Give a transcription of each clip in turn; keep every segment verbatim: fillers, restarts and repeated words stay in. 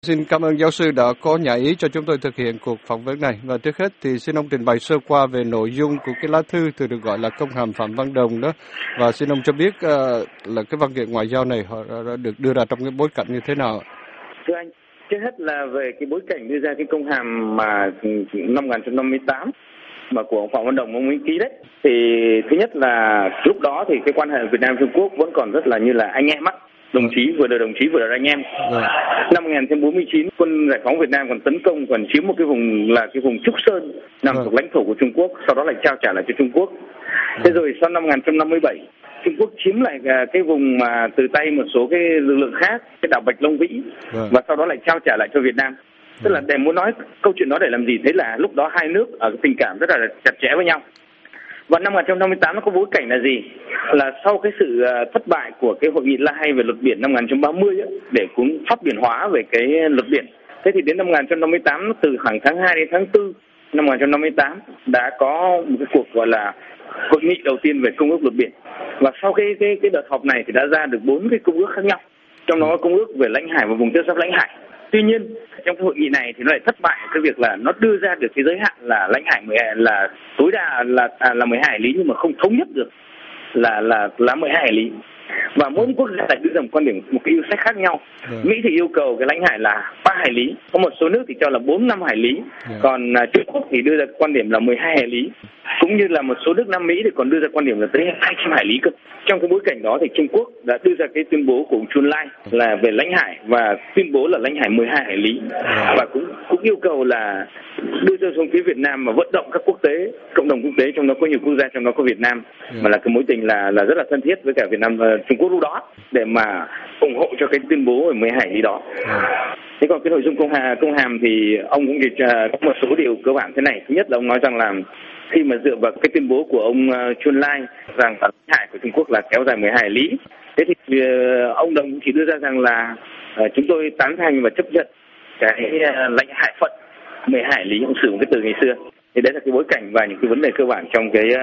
Xin cảm ơn giáo sư đã có nhã ý cho chúng tôi thực hiện cuộc phỏng vấn này. Và trước hết thì xin ông trình bày sơ qua về nội dung của cái lá thư thường được gọi là công hàm Phạm Văn Đồng đó. Và xin ông cho biết uh, là cái văn kiện ngoại giao này họ đã được đưa ra trong cái bối cảnh như thế nào? Thưa anh, trước hết là về cái bối cảnh đưa ra cái công hàm mà năm một nghìn chín trăm năm mươi tám mà của ông Phạm Văn Đồng ông ấy ký đấy. Thì thứ nhất là lúc đó thì cái quan hệ Việt Nam Trung Quốc vẫn còn rất là như là anh em á. Đồng chí vừa là đồng chí vừa là anh em. Ừ. Năm một nghìn chín trăm bốn mươi chín, quân giải phóng Việt Nam còn tấn công, còn chiếm một cái vùng là cái vùng Trúc Sơn nằm ừ. thuộc lãnh thổ của Trung Quốc, sau đó lại trao trả lại cho Trung Quốc. Ừ. Thế rồi sau năm một nghìn chín trăm năm mươi bảy, Trung Quốc chiếm lại cái vùng mà từ tay một số cái lực lượng khác, cái đảo Bạch Long Vĩ, ừ. và sau đó lại trao trả lại cho Việt Nam. Tức là để muốn nói câu chuyện đó để làm gì? Thế là lúc đó hai nước ở tình cảm rất là chặt chẽ với nhau. Và năm một nghìn chín trăm năm mươi tám nó có bối cảnh là gì? Là sau cái sự thất bại của cái hội nghị La Hay về luật biển năm một nghìn chín trăm ba mươi ấy, để cũng pháp biển hóa về cái luật biển. Thế thì đến năm một nghìn chín trăm năm mươi tám, từ khoảng tháng hai đến tháng tư năm một nghìn chín trăm năm mươi tám đã có một cái cuộc gọi là hội nghị đầu tiên về công ước luật biển. Và sau cái cái cái đợt họp này thì đã ra được bốn cái công ước khác nhau. Trong đó có công ước về lãnh hải và vùng tiếp giáp lãnh hải. Tuy nhiên trong cái hội nghị này thì nó lại thất bại cái việc là nó đưa ra được cái giới hạn là lãnh hải mười hai là tối đa là à, là mười hai hải lý, nhưng mà không thống nhất được là là là mười hai hải lý. Và mỗi quốc gia lại đưa ra một quan điểm, một cái yêu sách khác nhau. Yeah. Mỹ thì yêu cầu cái lãnh hải là ba hải lý, có một số nước thì cho là bốn năm hải lý. Yeah. Còn uh, Trung Quốc thì đưa ra quan điểm là mười hai hải lý, cũng như là một số nước Nam Mỹ thì còn đưa ra quan điểm là tới hai trăm hải lý cơ. Trong cái bối cảnh đó thì Trung Quốc đã đưa ra cái tuyên bố của ông Chun Lai là về lãnh hải và tuyên bố là lãnh hải mười hai hải lý. Yeah. Và cũng cũng yêu cầu là đưa ra xuống phía Việt Nam mà vận động các quốc tế, cộng đồng quốc tế, trong đó có nhiều quốc gia, trong đó có Việt Nam, yeah. mà là cái mối tình là là rất là thân thiết với cả Việt Nam và Trung Quốc lúc đó, để mà ủng hộ cho cái tuyên bố về mười hai hải lý đó. Yeah. Thế còn cái nội dung công hàm, công hàm thì ông cũng chỉ có một số điều cơ bản thế này. Thứ nhất là ông nói rằng là khi mà dựa vào cái tuyên bố của ông Chun Lai rằng lãnh hải của Trung Quốc là kéo dài mười hai hải lý, thế thì uh, ông Đồng chỉ đưa ra rằng là uh, chúng tôi tán thành và chấp nhận cái uh, lãnh hải phận mười hai hải lý, ông sử dụng cái từ ngày xưa. Thì đấy là cái bối cảnh và những cái vấn đề cơ bản trong cái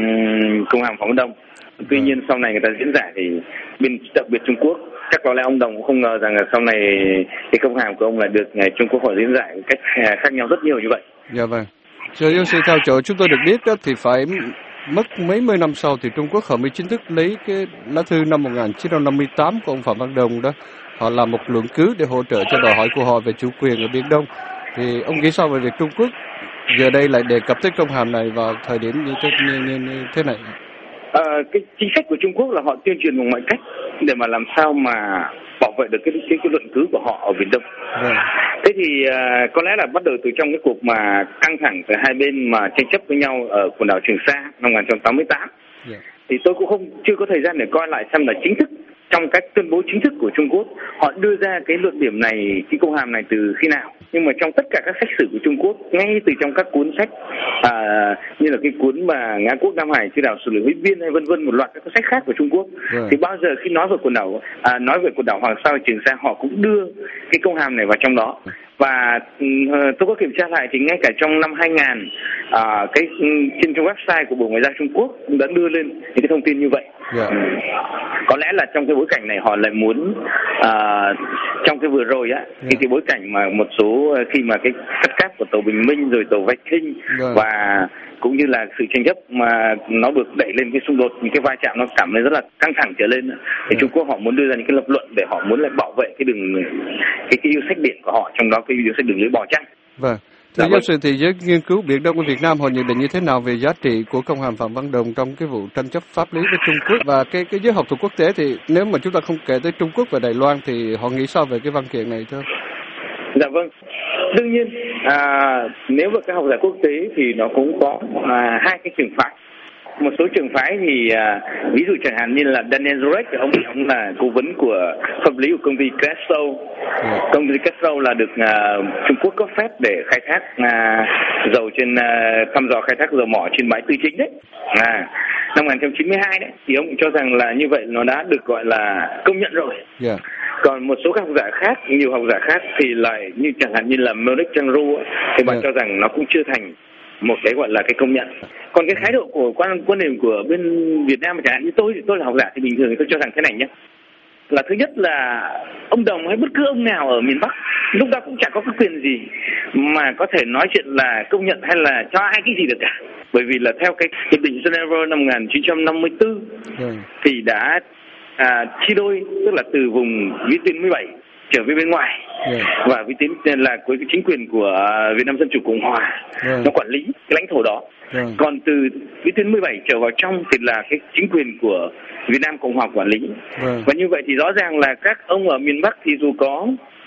um, công hàm Phạm Văn Đồng. Tuy nhiên sau này người ta diễn giải thì bên đặc biệt Trung Quốc, chắc có lẽ ông Đồng cũng không ngờ rằng là sau này cái công hàm của ông lại được Trung Quốc họ diễn giải một cách khác nhau rất nhiều như vậy. Dạ vâng. Thưa giáo sư, theo chỗ chúng tôi được biết đó thì phải mất mấy mươi năm sau thì Trung Quốc họ mới chính thức lấy cái lá thư năm một nghìn chín trăm năm mươi tám của ông Phạm Văn Đồng đó, họ làm một luận cứ để hỗ trợ cho đòi hỏi của họ về chủ quyền ở Biển Đông. Thì ông nghĩ sao về việc Trung Quốc giờ đây lại đề cập tới công hàm này vào thời điểm như thế, như, như, như thế này? À, cái chính sách của Trung Quốc là họ tuyên truyền bằng mọi cách để mà làm sao mà bảo vệ được cái cái, cái luận cứ của họ ở Biển Đông. Yeah. Thế thì uh, có lẽ là bắt đầu từ trong cái cuộc mà căng thẳng từ hai bên mà tranh chấp với nhau ở quần đảo Trường Sa năm một nghìn chín trăm tám mươi tám. Yeah. Thì tôi cũng không chưa có thời gian để coi lại xem là chính thức trong các tuyên bố chính thức của Trung Quốc họ đưa ra cái luận điểm này, cái công hàm này từ khi nào. Nhưng mà trong tất cả các sách sử của Trung Quốc, ngay từ trong các cuốn sách à, như là cái cuốn mà Ngã Quốc Nam Hải, Chư đảo Sử Liệu Huy Biên hay vân vân một loạt các sách khác của Trung Quốc, yeah. thì bao giờ khi nói về quần đảo à, nói về quần đảo Hoàng Sa và Trường Sa họ cũng đưa cái công hàm này vào trong đó. Và uh, tôi có kiểm tra lại thì ngay cả trong năm hai nghìn uh, cái trên trong website của Bộ Ngoại giao Trung Quốc cũng đã đưa lên những cái thông tin như vậy. Yeah. Um, có lẽ là trong cái bối cảnh này họ lại muốn uh, trong cái vừa rồi á, yeah. cái, cái bối cảnh mà một số khi mà cái cắt cáp của tàu Bình Minh rồi tàu Viking, yeah. và cũng như là sự tranh chấp mà nó được đẩy lên cái xung đột, những cái va chạm nó cảm thấy rất là căng thẳng trở lên, thì yeah. Trung Quốc họ muốn đưa ra những cái lập luận để họ muốn lại bảo vệ cái đường cái cái yêu sách biển của họ, trong đó cái yêu sách đường lưới bò trắng. Vâng. Thưa giáo sư, thì giới nghiên cứu Biển Đông của Việt Nam họ nhận định như thế nào về giá trị của công hàm Phạm Văn Đồng trong cái vụ tranh chấp pháp lý với Trung Quốc, và cái cái giới học thuật quốc tế thì nếu mà chúng ta không kể tới Trung Quốc và Đài Loan thì họ nghĩ sao về cái văn kiện này thưa? Dạ vâng. Đương nhiên à, nếu mà các học giả quốc tế thì nó cũng có à, hai cái trường phái. Một số trường phái thì à, ví dụ chẳng hạn như là Daniel Zorek, ông ông là cố vấn của pháp lý của công ty Castro. Yeah. Công ty Castro là được à, Trung Quốc cấp phép để khai thác à, dầu trên à, thăm dò khai thác dầu mỏ trên bãi Tư Chính đấy. À, năm một nghìn chín trăm chín mươi hai đấy thì ông cho rằng là như vậy nó đã được gọi là công nhận rồi. Yeah. Còn một số các học giả khác, nhiều học giả khác thì lại như chẳng hạn như là Monique Changru thì bạn yeah. cho rằng nó cũng chưa thành một cái gọi là cái công nhận. Còn cái khái độ của quan quan điểm của bên Việt Nam chẳng hạn như tôi thì tôi là học giả thì bình thường thì tôi cho rằng thế này nhé, là thứ nhất là ông Đồng hay bất cứ ông nào ở miền Bắc lúc đó cũng chẳng có cái quyền gì mà có thể nói chuyện là công nhận hay là cho ai cái gì được cả. Bởi vì là theo cái hiệp định Geneva năm một nghìn chín trăm năm mươi tư ừ. thì đã à, chia đôi, tức là từ vùng vĩ tuyến mười bảy trở về bên ngoài yeah. và vĩ tuyến là của chính quyền của Việt Nam Dân Chủ Cộng Hòa yeah. nó quản lý cái lãnh thổ đó. Yeah. Còn từ vĩ tuyến mười bảy trở vào trong thì là cái chính quyền của Việt Nam Cộng Hòa quản lý. Yeah. Và như vậy thì rõ ràng là các ông ở miền Bắc thì dù có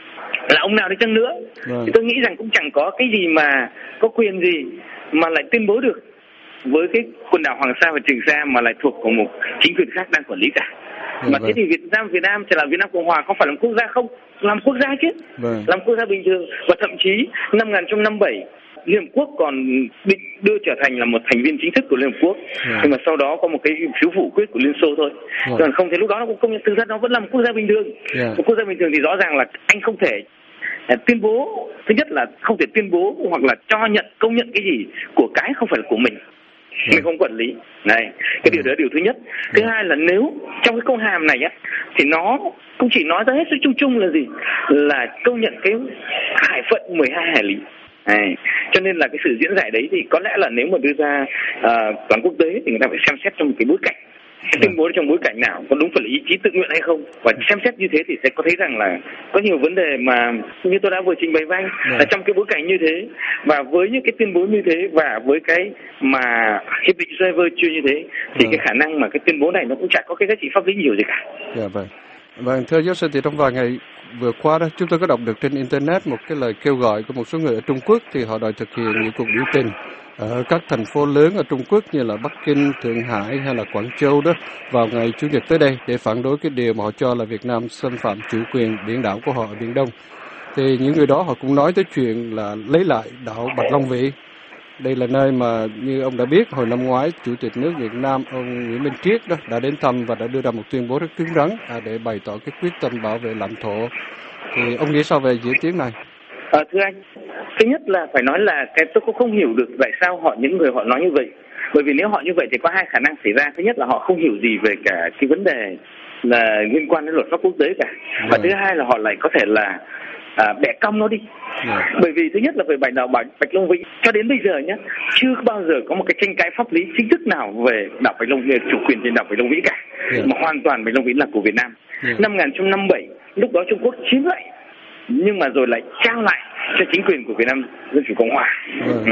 là ông nào đi chăng nữa yeah. thì tôi nghĩ rằng cũng chẳng có cái gì mà có quyền gì mà lại tuyên bố được với cái quần đảo Hoàng Sa và Trường Sa mà lại thuộc của một chính quyền khác đang quản lý cả. Vâng, mà vâng. thế thì Việt Nam Việt Nam sẽ là Việt Nam Cộng Hòa không phải làm quốc gia không? Làm quốc gia chứ. Vâng. Làm quốc gia bình thường. Và thậm chí năm một nghìn chín trăm năm mươi bảy Liên Hợp Quốc còn định đưa trở thành là một thành viên chính thức của Liên Hợp Quốc. Vâng. Nhưng mà sau đó có một cái phiếu phủ quyết của Liên Xô thôi. Vâng. Còn không thì lúc đó nó cũng công nhận thực ra nó vẫn là một quốc gia bình thường. Yeah. Một quốc gia bình thường thì rõ ràng là anh không thể tuyên bố, thứ nhất là không thể tuyên bố hoặc là cho nhận công nhận cái gì của cái không phải là của mình. Yeah. Mình không quản lý. Này, cái điều đó là điều thứ nhất. Thứ yeah. hai là nếu trong cái công hàm này á thì nó cũng chỉ nói ra hết sức chung chung là gì? Là công nhận cái hải phận mười hai hải lý. Này, cho nên là cái sự diễn giải đấy thì có lẽ là nếu mà đưa ra uh, toàn quốc tế thì người ta phải xem xét trong một cái bối cảnh. Cái tuyên bố trong bối cảnh nào, có đúng phải là ý chí tự nguyện hay không, và xem xét như thế thì sẽ có thấy rằng là có nhiều vấn đề mà như tôi đã vừa trình bày với anh là trong cái bối cảnh như thế và với những cái tuyên bố như thế và với cái mà hiệp định Geneva chưa như thế thì cái khả năng mà cái tuyên bố này nó cũng chẳng có cái giá trị pháp lý nhiều gì cả. Dạ vâng. Vâng, thưa giáo sư, thì trong vài ngày vừa qua đó chúng tôi có đọc được trên internet một cái lời kêu gọi của một số người ở Trung Quốc, thì họ đòi thực hiện những cuộc biểu tình ở các thành phố lớn ở Trung Quốc như là Bắc Kinh, Thượng Hải hay là Quảng Châu đó vào ngày Chủ nhật tới đây để phản đối cái điều mà họ cho là Việt Nam xâm phạm chủ quyền biển đảo của họ ở Biển Đông. Thì những người đó họ cũng nói tới chuyện là lấy lại đảo Bạch Long Vĩ. Đây là nơi mà như ông đã biết hồi năm ngoái Chủ tịch nước Việt Nam ông Nguyễn Minh Triết đó đã đến thăm và đã đưa ra một tuyên bố rất cứng rắn à, để bày tỏ cái quyết tâm bảo vệ lãnh thổ. Thì ông nghĩ sao về diễn tiến này? À, thưa anh, thứ nhất là phải nói là cái tôi cũng không hiểu được tại sao họ những người họ nói như vậy. Bởi vì nếu họ như vậy thì có hai khả năng xảy ra. Thứ nhất là họ không hiểu gì về cả cái vấn đề là liên quan đến luật pháp quốc tế cả. Và ừ. thứ hai là họ lại có thể là à, bẻ cong nó đi. Ừ. Bởi vì thứ nhất là về đảo Bạch, Bạch Long Vĩ cho đến bây giờ nhé, chưa bao giờ có một cái tranh cãi pháp lý chính thức nào về đảo Bạch Long Vĩ, chủ quyền trên đảo Bạch Long Vĩ cả. Ừ. Mà hoàn toàn Bạch Long Vĩ là của Việt Nam. Ừ. Năm một nghìn chín trăm năm mươi bảy lúc đó Trung Quốc chiếm lại nhưng mà rồi lại trao lại cho chính quyền của Việt Nam Dân Chủ Cộng Hòa. Ừ. Ừ.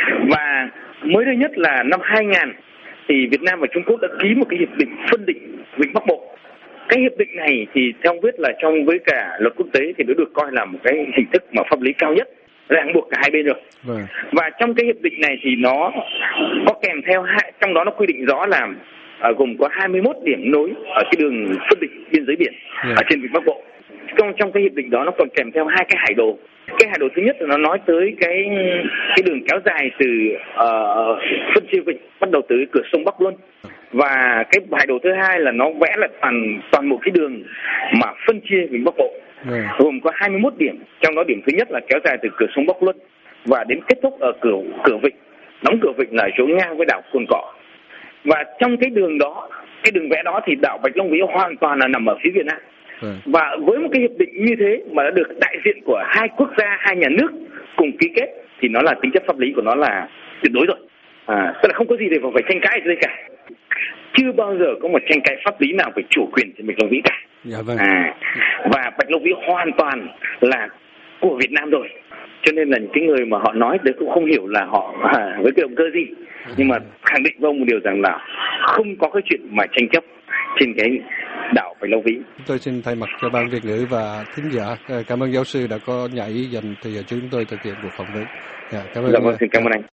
Và mới đây nhất là năm hai nghìn thì Việt Nam và Trung Quốc đã ký một cái hiệp định phân định Vịnh Bắc Bộ. Cái hiệp định này thì theo biết là trong với cả luật quốc tế thì nó được coi là một cái hình thức mà pháp lý cao nhất ràng buộc cả hai bên rồi. Ừ. Và trong cái hiệp định này thì nó có kèm theo hai, trong đó nó quy định rõ là uh, gồm có hai mươi mốt điểm nối ở cái đường phân định biên giới biển ừ. ở trên Vịnh Bắc Bộ. Trong trong cái hiệp định đó nó còn kèm theo hai cái hải đồ. Cái hải đồ thứ nhất là nó nói tới cái cái đường kéo dài từ uh, phân chia vịnh bắt đầu từ cửa sông Bắc Luân, và cái hải đồ thứ hai là nó vẽ lại toàn toàn một cái đường mà phân chia vịnh Bắc Bộ ừ. gồm có hai mươi mốt điểm. Trong đó điểm thứ nhất là kéo dài từ cửa sông Bắc Luân và đến kết thúc ở cửa cửa vịnh, đóng cửa vịnh là chỗ ngang với đảo Cồn Cỏ. Và trong cái đường đó, cái đường vẽ đó thì đảo Bạch Long Vĩ hoàn toàn là nằm ở phía Việt Nam. Ừ. Và với một cái hiệp định như thế mà đã được đại diện của hai quốc gia, hai nhà nước cùng ký kết thì nó là tính chất pháp lý của nó là tuyệt đối rồi. À, tức là không có gì để phải tranh cãi ở đây cả. Chưa bao giờ có một tranh cãi pháp lý nào về chủ quyền trên Bạch Long Vĩ cả. Dạ vâng. À, và Bạch Long Vĩ hoàn toàn là của Việt Nam rồi. Cho nên là những cái người mà họ nói đấy cũng không hiểu là họ à, với cái động cơ gì. Nhưng mà khẳng định với ông một điều rằng là không có cái chuyện mà tranh chấp trên cái đảo Bạch Long Vĩ. Tôi xin thay mặt cho ban Việt ngữ và thính giả cảm ơn giáo sư đã có nhảy dành thời giờ chúng tôi thực hiện cuộc phỏng vấn. Dạ, cảm ơn. Dạ vâng, xin cảm ơn anh.